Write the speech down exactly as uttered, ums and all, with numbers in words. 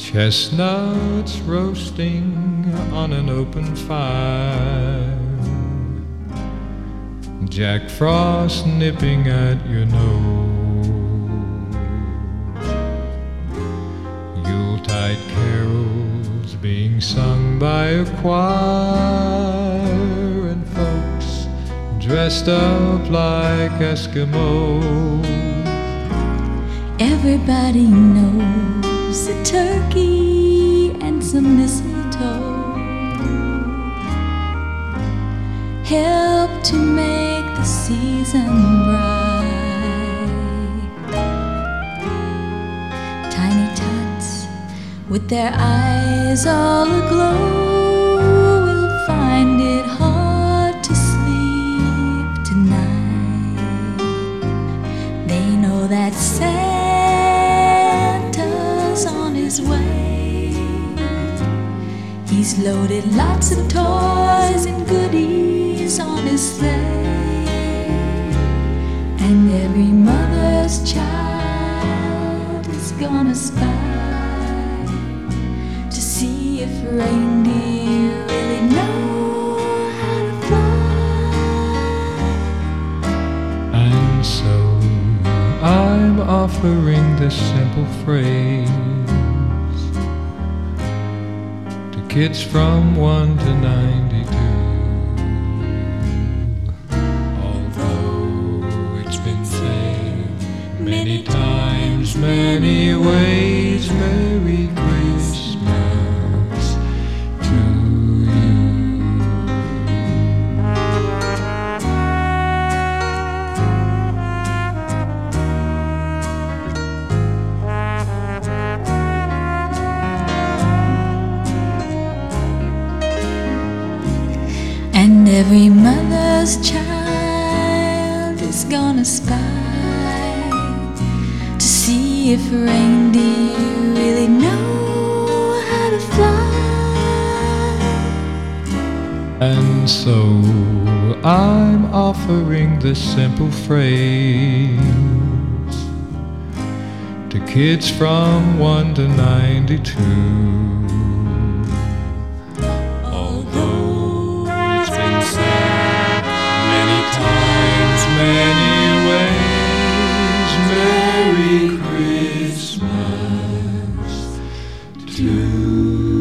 Chestnuts roasting on an open fire, Jack Frost nipping at your nose, Yuletide carols being sung by a choir, and folks dressed up like Eskimos. Everybody knows a turkey and some mistletoe help to make the season bright. Tiny tots with their eyes all aglow will find it hard to sleep tonight. They know that Santa's on his way. He's loaded lots of toys and goodies on his sleigh, and every mother's child is gonna spy to see if reindeer really know how to fly. And so I'm offering this simple phrase to kids from one to ninety-two. Although it's been said many times, many ways, Merry Christmas to you. And every mother's child is gonna spy to see if reindeer really know how to fly. And so I'm offering this simple phrase to kids from one to ninety-two. Although it's been said many times, many ways, Merry Christmas to you.